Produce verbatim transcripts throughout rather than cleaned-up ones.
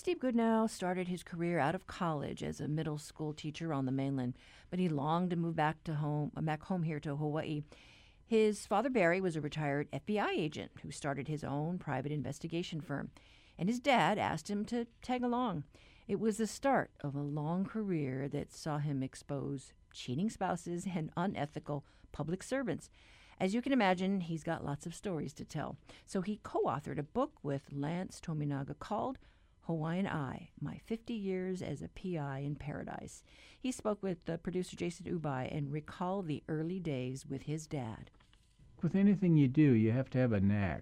Steve Goodnow started his career out of college as a middle school teacher on the mainland, but he longed to move back to home, uh, back home here to Hawaii. His father, Barry, was a retired F B I agent who started his own private investigation firm, and his dad asked him to tag along. It was the start of a long career that saw him expose cheating spouses and unethical public servants. As you can imagine, he's got lots of stories to tell. So he co-authored a book with Lance Tominaga called Hawaiian Eye, My fifty Years as a P I in Paradise. He spoke with uh, producer Jason Ubai and recalled the early days with his dad. With anything you do, you have to have a knack.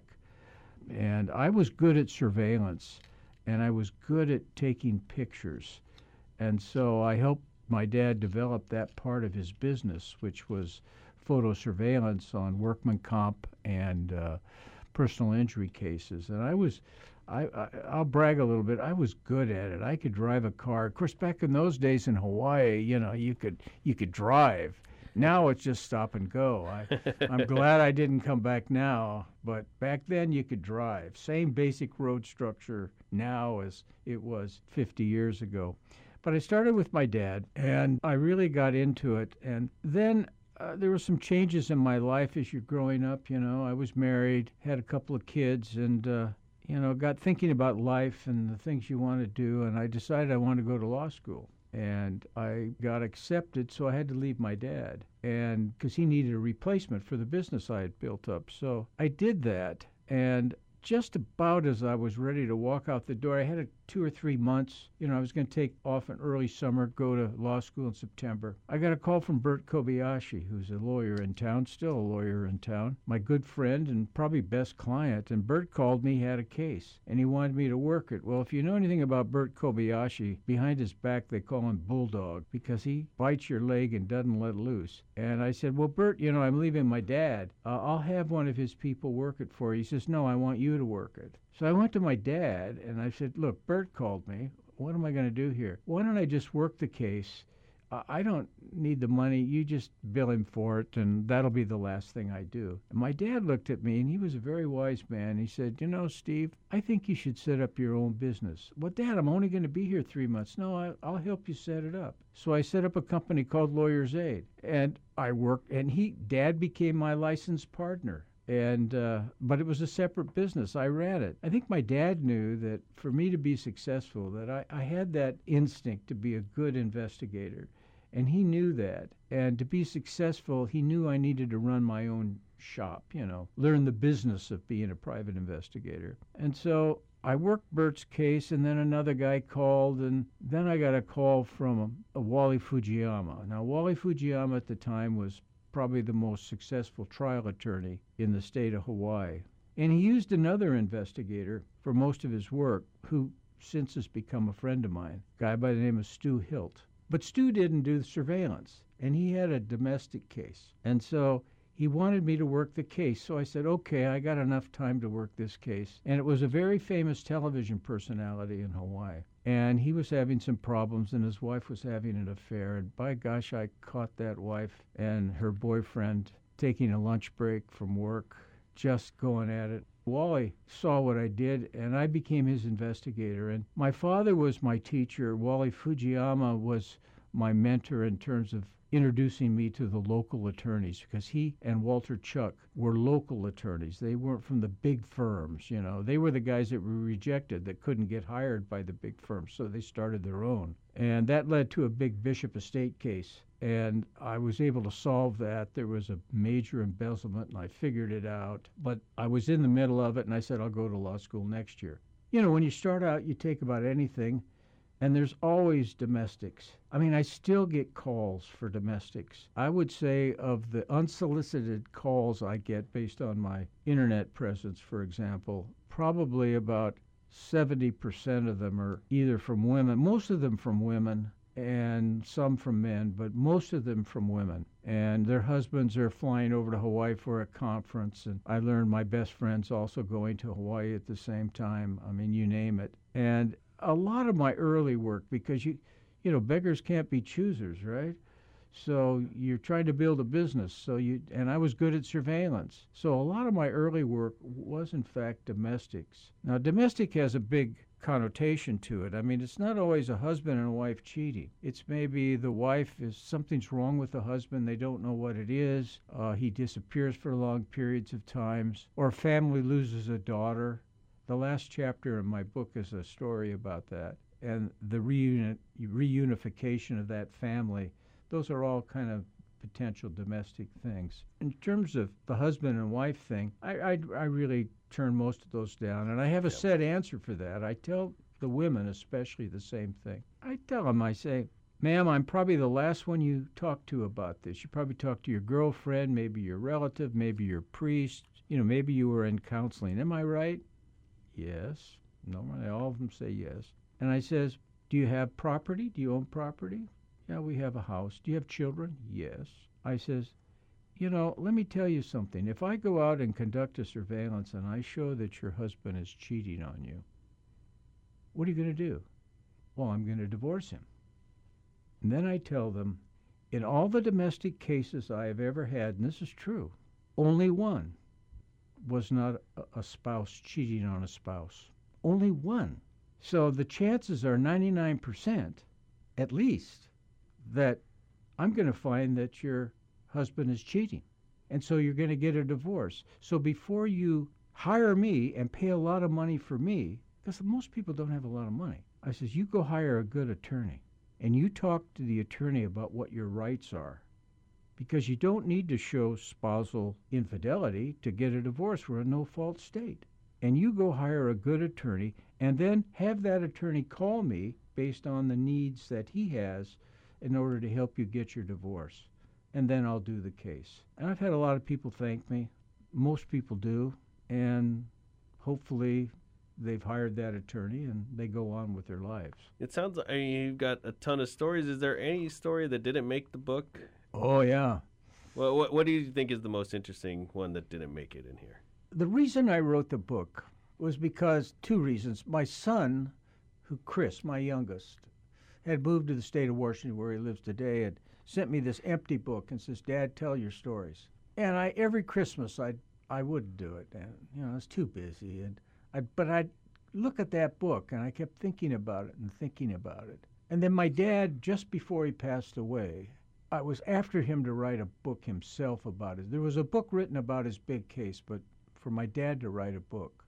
And I was good at surveillance, and I was good at taking pictures. And so I helped my dad develop that part of his business, which was photo surveillance on workman comp and uh, personal injury cases. And I was, I, I, I'll brag a little bit, I was good at it. I could drive a car. Of course, back in those days in Hawaii, you know, you could you could drive. Now it's just stop and go. I, I'm glad I didn't come back now, but back then you could drive. Same basic road structure now as it was fifty years ago. But I started with my dad, and I really got into it. And then uh, there were some changes in my life as you're growing up. You know, I was married, had a couple of kids, and, uh, you know, got thinking about life and the things you want to do. And I decided I wanted to go to law school. And I got accepted, so I had to leave my dad, and because he needed a replacement for the business I had built up. So I did that, and just about as I was ready to walk out the door, I had a two or three months. You know, I was going to take off an early summer, go to law school in September. I got a call from Bert Kobayashi, who's a lawyer in town, still a lawyer in town, my good friend and probably best client. And Bert called me, had a case, and he wanted me to work it. Well, if you know anything about Bert Kobayashi, behind his back they call him Bulldog because he bites your leg and doesn't let loose. And I said, well, Bert, you know, I'm leaving my dad. Uh, I'll have one of his people work it for you. He says, no, I want you to work it. So I went to my dad, and I said, look, Bert called me. What am I going to do here? Why don't I just work the case? Uh, I don't need the money. You just bill him for it, and that'll be the last thing I do. And my dad looked at me, and he was a very wise man. He said, you know, Steve, I think you should set up your own business. Well, Dad, I'm only going to be here three months. No, I, I'll help you set it up. So I set up a company called Lawyer's Aid, and I worked, and he, Dad became my licensed partner. And uh, but it was a separate business. I ran it. I think my dad knew that for me to be successful, that I, I had that instinct to be a good investigator. And he knew that. And to be successful, he knew I needed to run my own shop, you know, learn the business of being a private investigator. And so I worked Bert's case, and then another guy called, and then I got a call from a, a Wally Fujiyama. Now, Wally Fujiyama at the time was probably the most successful trial attorney in the state of Hawaii. And he used another investigator for most of his work, who since has become a friend of mine, a guy by the name of Stu Hilt. But Stu didn't do the surveillance, and he had a domestic case. And so he wanted me to work the case. So I said, okay, I got enough time to work this case. And it was a very famous television personality in Hawaii. And he was having some problems, and his wife was having an affair. And by gosh, I caught that wife and her boyfriend taking a lunch break from work, just going at it. Wally saw what I did, and I became his investigator. And my father was my teacher. Wally Fujiyama was my mentor in terms of introducing me to the local attorneys, because he and Walter Chuck were local attorneys. They weren't from the big firms, you know. They were the guys that were rejected, that couldn't get hired by the big firms, so they started their own. And that led to a big Bishop Estate case, and I was able to solve that. There was a major embezzlement, and I figured it out. But I was in the middle of it, and I said, I'll go to law school next year. You know, when you start out, you take about anything, and there's always domestics. I mean, I still get calls for domestics. I would say of the unsolicited calls I get based on my internet presence, for example, probably about seventy percent of them are either from women, most of them from women, and some from men, but most of them from women. And their husbands are flying over to Hawaii for a conference, and I learned my best friend's also going to Hawaii at the same time. I mean, you name it. And a lot of my early work, because you, you know, beggars can't be choosers, right? So you're trying to build a business. So you, and I was good at surveillance. So a lot of my early work was in fact domestics. Now, domestic has a big connotation to it. I mean, it's not always a husband and a wife cheating. It's maybe the wife is something's wrong with the husband. They don't know what it is. Uh, he disappears for long periods of times, or a family loses a daughter. The last chapter in my book is a story about that, and the reuni- reunification of that family. Those are all kind of potential domestic things. In terms of the husband and wife thing, I, I, I really turn most of those down, and I have a Yep. set answer for that. I tell the women especially the same thing. I tell them, I say, ma'am, I'm probably the last one you talk to about this. You probably talk to your girlfriend, maybe your relative, maybe your priest, you know, maybe you were in counseling. Am I right? Yes. Normally all of them say yes. And I says, do you have property? Do you own property? Yeah, we have a house. Do you have children? Yes. I says, you know, let me tell you something. If I go out and conduct a surveillance and I show that your husband is cheating on you, what are you going to do? Well, I'm going to divorce him. And then I tell them, in all the domestic cases I have ever had, and this is true, only one was not a, a spouse cheating on a spouse. Only one. So the chances are ninety-nine percent, at least, that I'm going to find that your husband is cheating. And so you're going to get a divorce. So before you hire me and pay a lot of money for me, because most people don't have a lot of money, I says, you go hire a good attorney and you talk to the attorney about what your rights are. Because you don't need to show spousal infidelity to get a divorce. We're a no-fault state. And you go hire a good attorney and then have that attorney call me based on the needs that he has in order to help you get your divorce. And then I'll do the case. And I've had a lot of people thank me. Most people do. And hopefully they've hired that attorney and they go on with their lives. It sounds like, I mean, you've got a ton of stories. Is there any story that didn't make the book? Oh, yeah. Well, what, what do you think is the most interesting one that didn't make it in here? The reason I wrote the book was because, two reasons. My son, who Chris, my youngest, had moved to the state of Washington where he lives today, and sent me this empty book and says, Dad, tell your stories. And I every Christmas I I wouldn't do it, and you know I was too busy. And I but I'd look at that book, and I kept thinking about it and thinking about it. And then my dad, just before he passed away, I was after him to write a book himself about it. There was a book written about his big case, but for my dad to write a book.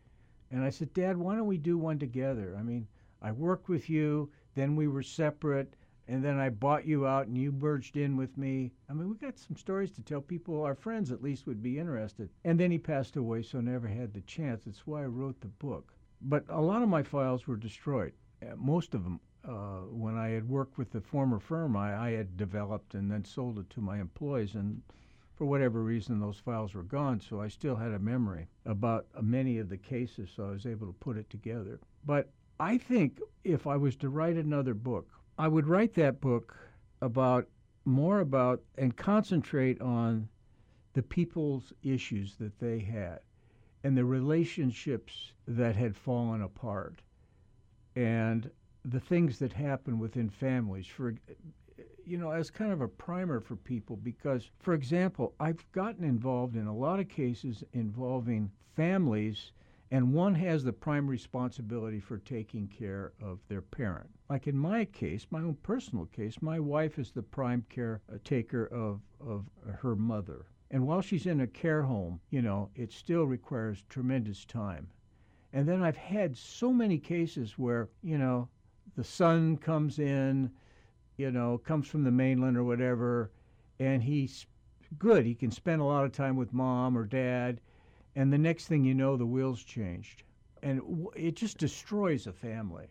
And I said, Dad, why don't we do one together? I mean, I worked with you, then we were separate, and then I bought you out and you merged in with me. I mean, we got some stories to tell people, our friends at least would be interested. And then he passed away, so never had the chance. That's why I wrote the book. But a lot of my files were destroyed, uh, most of them. Uh, when I had worked with the former firm, I, I had developed and then sold it to my employees, and for whatever reason, those files were gone, so I still had a memory about uh, many of the cases, so I was able to put it together. But I think if I was to write another book, I would write that book about, more about, and concentrate on the people's issues that they had and the relationships that had fallen apart and the things that happen within families, for you know, as kind of a primer for people. Because, for example, I've gotten involved in a lot of cases involving families, and one has the prime responsibility for taking care of their parent. Like in my case, my own personal case, my wife is the prime caretaker of, of her mother. And while she's in a care home, you know, it still requires tremendous time. And then I've had so many cases where, you know, the son comes in, you know, comes from the mainland or whatever, and he's good. He can spend a lot of time with mom or dad, and the next thing you know, the wheels changed. And it just destroys a family.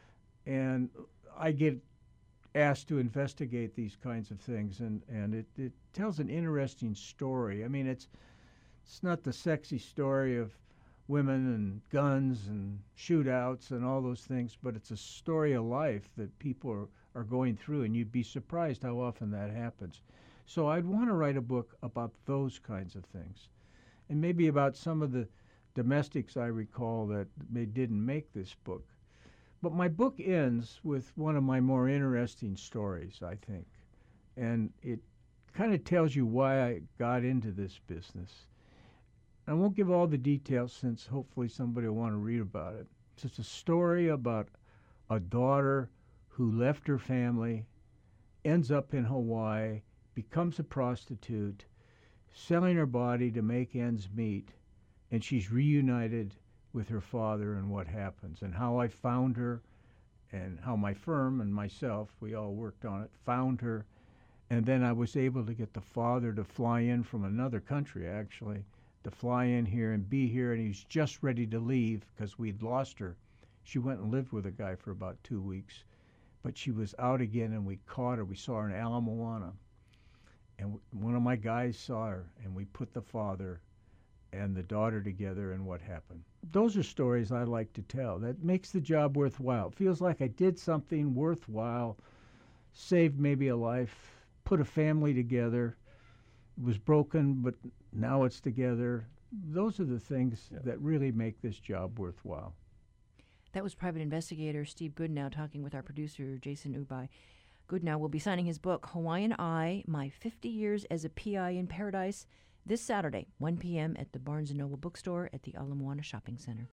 And I get asked to investigate these kinds of things, and, and it, it tells an interesting story. I mean, it's it's not the sexy story of women and guns and shootouts and all those things, but it's a story of life that people are, are going through, and you'd be surprised how often that happens. So I'd want to write a book about those kinds of things, and maybe about some of the domestics I recall that they didn't make this book. But my book ends with one of my more interesting stories, I think, and it kind of tells you why I got into this business. I won't give all the details since hopefully somebody will want to read about it. It's a story about a daughter who left her family, ends up in Hawaii, becomes a prostitute, selling her body to make ends meet, and she's reunited with her father and what happens, and how I found her, and how my firm and myself, we all worked on it, found her, and then I was able to get the father to fly in from another country, actually, to fly in here and be here, and he's just ready to leave because we'd lost her. She went and lived with a guy for about two weeks, but she was out again, and we caught her. We saw her in Ala Moana, and w- one of my guys saw her, and we put the father and the daughter together, and what happened. Those are stories I like to tell. That makes the job worthwhile. It feels like I did something worthwhile, saved maybe a life, put a family together. It was broken, but now it's together. Those are the things Yeah. that really make this job worthwhile. That was private investigator Steve Goodnow talking with our producer, Jason Ubai. Goodnow will be signing his book, Hawaiian Eye, My fifty Years as a P I in Paradise, this Saturday, one p.m. at the Barnes and Noble bookstore at the Ala Moana Shopping Center.